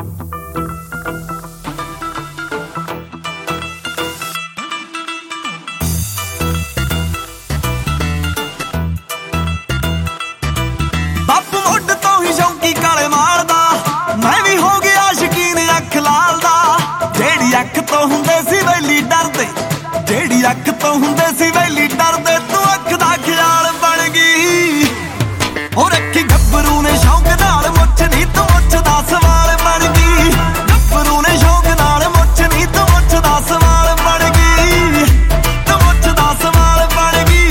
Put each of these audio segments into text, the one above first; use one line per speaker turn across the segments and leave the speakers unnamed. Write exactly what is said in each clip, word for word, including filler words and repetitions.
अख तो हुंदे सी वैली डरदे, जेड़ी अख तो हुंदे सी वैली डरदे, तू अख दा ख्याल बन गई। ओ रखी गब्बरू ने शौक नाल मुछ नी तू मुछ दा सवाल बन गई। गब्बरू ने शौक नाल मुछ नी तू मुछ दा सवाल बन गई, तू मुछ दा सवाल बन गई।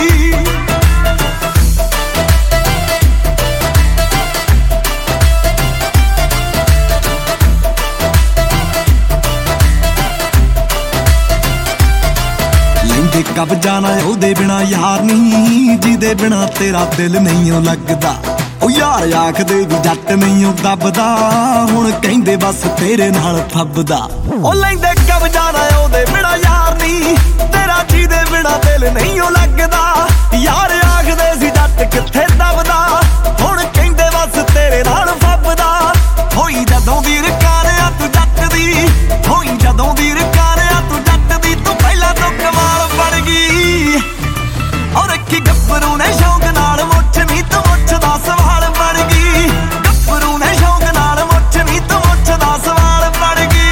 कब जाना ओदे बिना यार नहीं, जिदे बिना तेरा दिल नहीं ओ लगदा। ओ यार आखदे भी जट नहीं ओ दबदा, हुण कहंदे बस तेरे नाल फबदा। ओ लैंदे कब जाना ओदे बिना यार नहीं, तेरा जिदे बिना दिल नहीं ओ लगदा। यार आखदे सी जट किथे दबदा, हुण कहंदे बस तेरे नाल फबदा। होई जदों दी रकारिया तू जट दी, होई जदों दी रकारिया तू जट दी, तू पहला तो कमाल बन गई। और रखी गब्बरू ने शौक नाल मुछ नी तू मुछ दा सवाल बन गई। गब्बरू ने शौक नाल मुछ नी तू मुछ दा सवाल बन गई।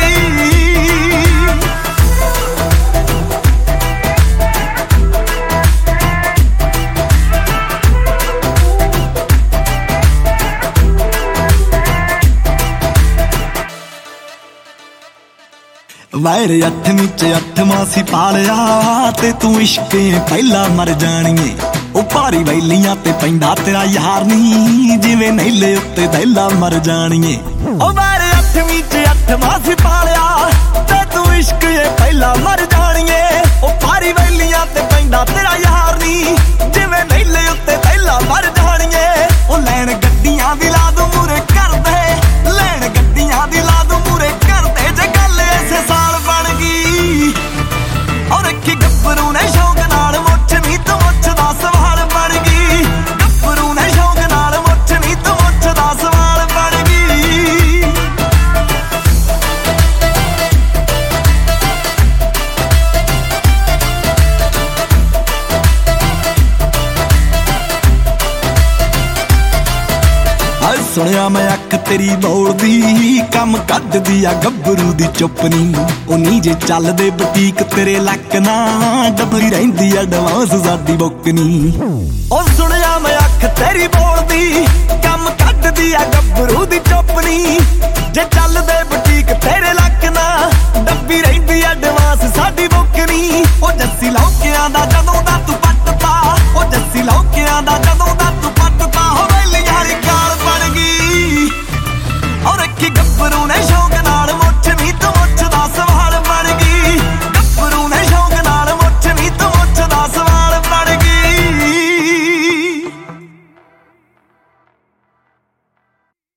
वायर अठवीं च अठवां सी पालिया, ते तू इश्के पहला मर जानिए। ओ भारी वैलियां ते पैंदा तेरा यार नी, जिवें नैले उत्ते दैला मर जानिए। ओ वायर अठवीं च अठवां सी पालिया, ते तू इश्के पहला मर जानिए। ओ भारी वैलियां ते पैंदा तेरा यार नी, जिवें नैले उत्ते दैला मर जानिए। ओ लैन गड्डियां दी ला दूं मूरे कर दे, लैन गड्डियां दी ला दूं मूरे कर दे, जे गल इसे साल बन गई। और रखी गब्बरू ने शौक नाल मुछ नी तू मुछ दा सवाल बन गई। गब्बरू ने शौक नाल मुछ नी तू मुछ दा सवाल बन गई। सुनिया मैं अख तेरी बोलदी, कम कड्डदी आ गब्बरू दी चुप्पनी। ओ नी जे चलदे बुटीक तेरे लक ना, डबली रहिंदी एडवांस साडी बुकनी। ओ सुनिया मैं अख तेरी बोलदी, कम कड्डदी आ गब्बरू दी चुप्पनी। जे चलदे बुटीक तेरे लक ना, डब्बी रहिंदी एडवांस साडी बुकनी। ओ जस्सी लौकियां दा